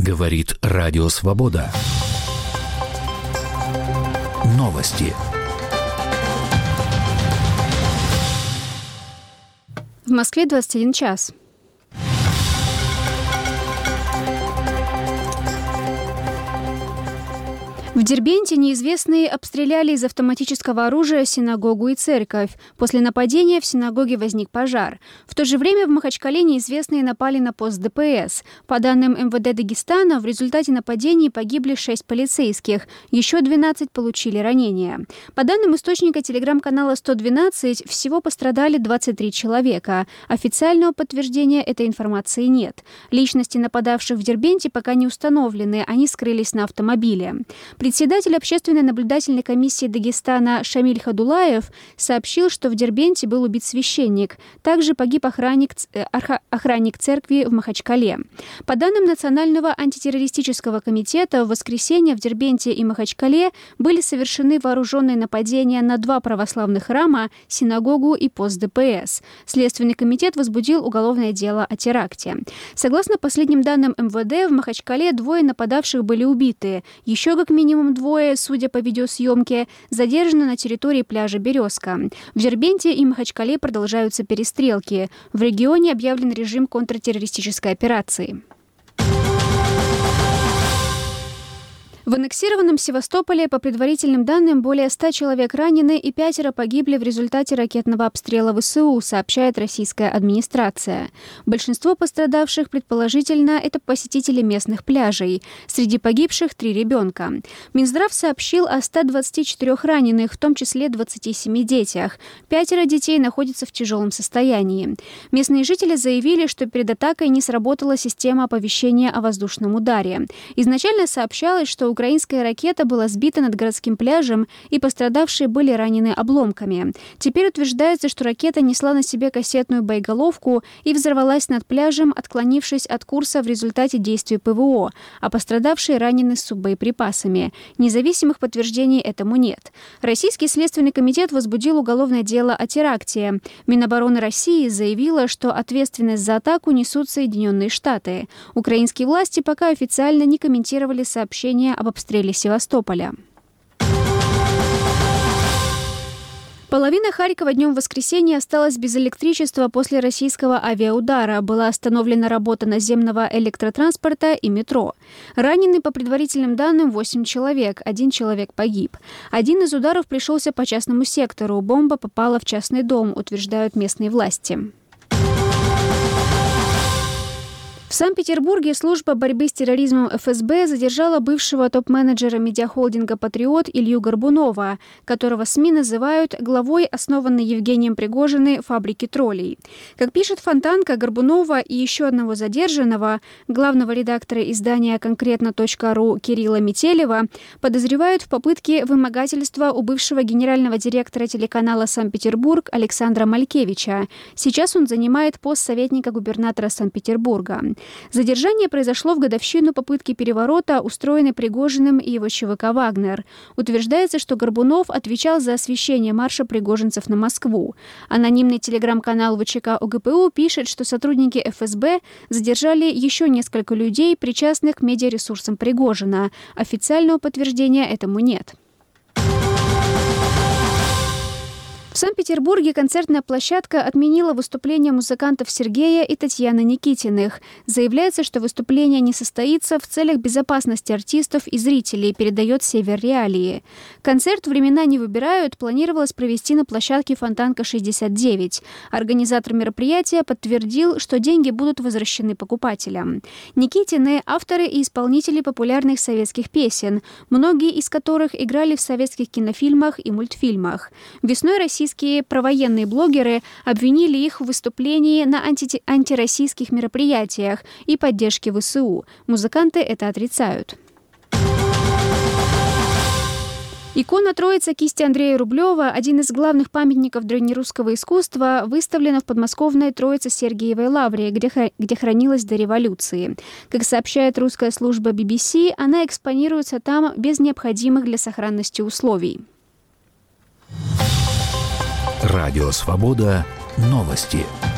Говорит Радио Свобода. Новости. В Москве 21 час. В Дербенте неизвестные обстреляли из автоматического оружия синагогу и церковь. После нападения в синагоге возник пожар. В то же время в Махачкале неизвестные напали на пост ДПС. По данным МВД Дагестана, в результате нападений погибли 6 полицейских, еще 12 получили ранения. По данным источника телеграм-канала 112, всего пострадали 23 человека. Официального подтверждения этой информации нет. Личности нападавших в Дербенте пока не установлены, они скрылись на автомобиле. Председатель общественной наблюдательной комиссии Дагестана Шамиль Хадулаев сообщил, что в Дербенте был убит священник. Также погиб охранник церкви в Махачкале. По данным Национального антитеррористического комитета, в воскресенье в Дербенте и Махачкале были совершены вооруженные нападения на 2 православных храма, синагогу и пост ДПС. Следственный комитет возбудил уголовное дело о теракте. Согласно последним данным МВД, в Махачкале 2 нападавших были убиты. Еще как минимум 2, судя по видеосъемке, задержаны на территории пляжа «Березка». В Дербенте и Махачкале продолжаются перестрелки. В регионе объявлен режим контртеррористической операции. В аннексированном Севастополе, по предварительным данным, более 100 человек ранены и 5 погибли в результате ракетного обстрела ВСУ, сообщает российская администрация. Большинство пострадавших, предположительно, это посетители местных пляжей. Среди погибших 3 ребенка. Минздрав сообщил о 124 раненых, в том числе 27 детях. 5 детей находятся в тяжелом состоянии. Местные жители заявили, что перед атакой не сработала система оповещения о воздушном ударе. Изначально сообщалось, что украинская ракета была сбита над городским пляжем, и пострадавшие были ранены обломками. Теперь утверждается, что ракета несла на себе кассетную боеголовку и взорвалась над пляжем, отклонившись от курса в результате действий ПВО, а пострадавшие ранены с суббоеприпасами. Независимых подтверждений этому нет. Российский следственный комитет возбудил уголовное дело о теракте. Минобороны России заявила, что ответственность за атаку несут Соединенные Штаты. Украинские власти пока официально не комментировали сообщения об обстреле Севастополя. Половина Харькова днем в воскресенье осталась без электричества после российского авиаудара. Была остановлена работа наземного электротранспорта и метро. Ранены, по предварительным данным, 8 человек. 1 человек погиб. Один из ударов пришелся по частному сектору. Бомба попала в частный дом, утверждают местные власти. В Санкт-Петербурге служба борьбы с терроризмом ФСБ задержала бывшего топ-менеджера медиахолдинга «Патриот» Илью Горбунова, которого СМИ называют главой основанной Евгением Пригожиным фабрики троллей. Как пишет Фонтанка, Горбунова и еще одного задержанного, главного редактора издания «Конкретно.ру» Кирилла Метелева, подозревают в попытке вымогательства у бывшего генерального директора телеканала «Санкт-Петербург» Александра Малькевича. Сейчас он занимает пост советника губернатора Санкт-Петербурга. Задержание произошло в годовщину попытки переворота, устроенной Пригожиным и его ЧВК «Вагнер». Утверждается, что Горбунов отвечал за освещение марша пригожинцев на Москву. Анонимный телеграм-канал ВЧК ОГПУ пишет, что сотрудники ФСБ задержали еще несколько людей, причастных к медиаресурсам Пригожина. Официального подтверждения этому нет. В Санкт-Петербурге концертная площадка отменила выступление музыкантов Сергея и Татьяны Никитиных. Заявляется, что выступление не состоится в целях безопасности артистов и зрителей, передает Север Реалии. Концерт «Времена не выбирают» планировалось провести на площадке Фонтанка 69. Организатор мероприятия подтвердил, что деньги будут возвращены покупателям. Никитины – авторы и исполнители популярных советских песен, многие из которых играли в советских кинофильмах и мультфильмах. Весной российские провоенные блогеры обвинили их в выступлении на антироссийских мероприятиях и поддержке ВСУ. Музыканты это отрицают. Икона Троица кисти Андрея Рублева, один из главных памятников древнерусского искусства, выставлена в подмосковной Троице-Сергиевой лавре, где хранилась до революции. Как сообщает русская служба BBC, она экспонируется там без необходимых для сохранности условий. Радио Свобода. Новости.